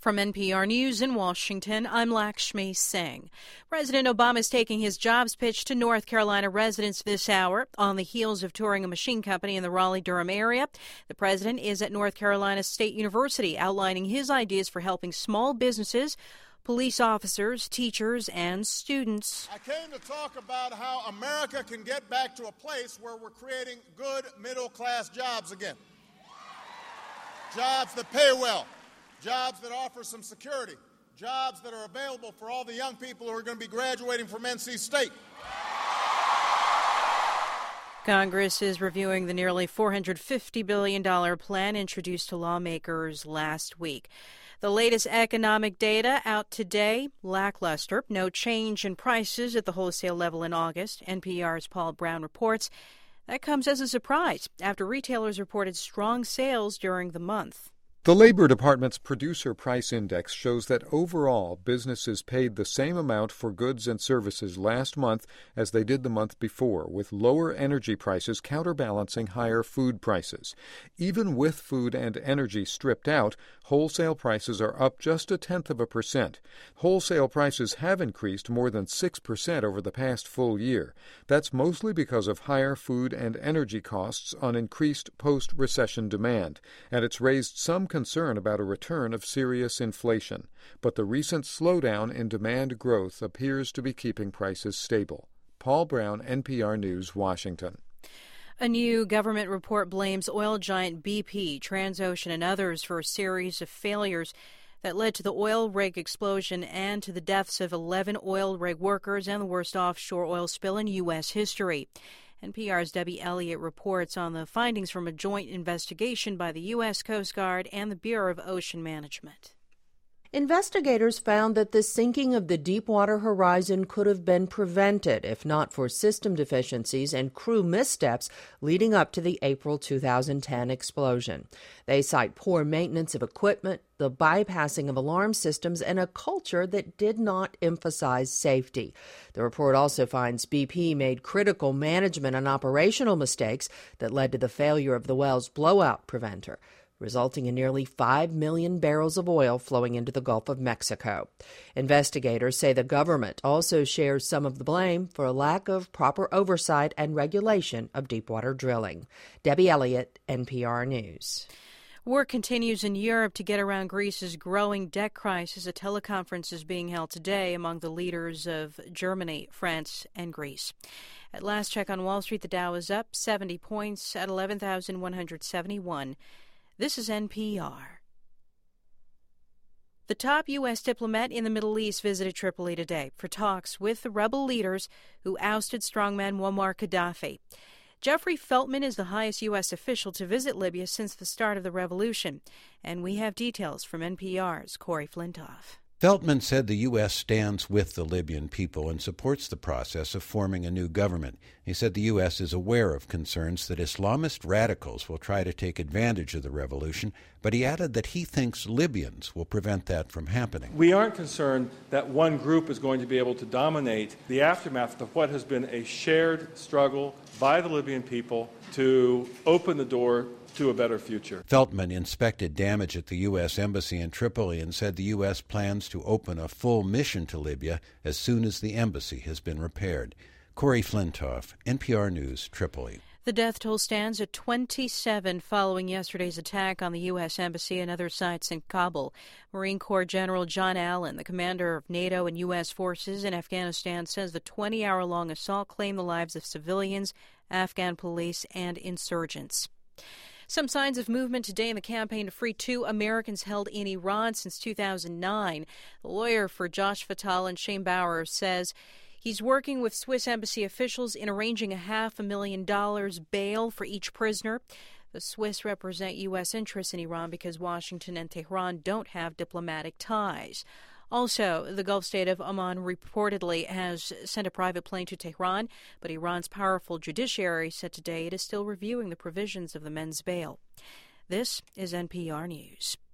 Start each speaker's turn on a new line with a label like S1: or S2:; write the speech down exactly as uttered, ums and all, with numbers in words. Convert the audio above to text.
S1: From N P R News in Washington, I'm Lakshmi Singh. President Obama is taking his jobs pitch to North Carolina residents this hour on the heels of touring a machine company in the Raleigh-Durham area. The president is at North Carolina State University outlining his ideas for helping small businesses, police officers, teachers, and students.
S2: I came to talk about how America can get back to a place where we're creating good middle-class jobs again. Jobs that pay well. Jobs that offer some security, jobs that are available for all the young people who are going to be graduating from N C State.
S1: Congress is reviewing the nearly four hundred fifty billion dollars plan introduced to lawmakers last week. The latest economic data out today, lackluster. No change in prices at the wholesale level in August. N P R's Paul Brown reports that comes as a surprise after retailers reported strong sales during the month.
S3: The Labor Department's Producer Price Index shows that overall businesses paid the same amount for goods and services last month as they did the month before, with lower energy prices counterbalancing higher food prices. Even with food and energy stripped out, wholesale prices are up just a tenth of a percent. Wholesale prices have increased more than six percent over the past full year. That's mostly because of higher food and energy costs on increased post-recession demand, and it's raised some concern about a return of serious inflation, but the recent slowdown in demand growth appears to be keeping prices stable. Paul Brown, N P R News, Washington.
S1: A new government report blames oil giant B P, Transocean, and others for a series of failures that led to the oil rig explosion and to the deaths of eleven oil rig workers and the worst offshore oil spill in U S history. N P R's Debbie Elliott reports on the findings from a joint investigation by the U S Coast Guard and the Bureau of Ocean Management.
S4: Investigators found that the sinking of the Deepwater Horizon could have been prevented if not for system deficiencies and crew missteps leading up to the April two thousand ten explosion. They cite poor maintenance of equipment, the bypassing of alarm systems, and a culture that did not emphasize safety. The report also finds B P made critical management and operational mistakes that led to the failure of the well's blowout preventer, resulting in nearly five million barrels of oil flowing into the Gulf of Mexico. Investigators say the government also shares some of the blame for a lack of proper oversight and regulation of deepwater drilling. Debbie Elliott, N P R News.
S1: Work continues in Europe to get around Greece's growing debt crisis. A teleconference is being held today among the leaders of Germany, France, and Greece. At last check on Wall Street, the Dow is up seventy points at eleven thousand one hundred seventy-one. This is N P R. The top U S diplomat in the Middle East visited Tripoli today for talks with the rebel leaders who ousted strongman Muammar Gaddafi. Jeffrey Feltman is the highest U S official to visit Libya since the start of the revolution, and we have details from N P R's Corey Flintoff.
S5: Feltman said the U S stands with the Libyan people and supports the process of forming a new government. He said the U S is aware of concerns that Islamist radicals will try to take advantage of the revolution, but he added that he thinks Libyans will prevent that from happening.
S6: We aren't concerned that one group is going to be able to dominate the aftermath of what has been a shared struggle by the Libyan people to open the door to a better future.
S5: Feltman inspected damage at the U S Embassy in Tripoli and said the U S plans to open a full mission to Libya as soon as the embassy has been repaired. Corey Flintoff, N P R News, Tripoli.
S1: The death toll stands at twenty-seven following yesterday's attack on the U S Embassy and other sites in Kabul. Marine Corps General John Allen, the commander of NATO and U S forces in Afghanistan, says the twenty-hour-long assault claimed the lives of civilians, Afghan police, and insurgents. Some signs of movement today in the campaign to free two Americans held in Iran since two thousand nine. The lawyer for Josh Fatal and Shane Bauer says he's working with Swiss embassy officials in arranging a half a million dollars bail for each prisoner. The Swiss represent U S interests in Iran because Washington and Tehran don't have diplomatic ties. Also, the Gulf state of Oman reportedly has sent a private plane to Tehran, but Iran's powerful judiciary said today it is still reviewing the provisions of the men's bail. This is N P R News.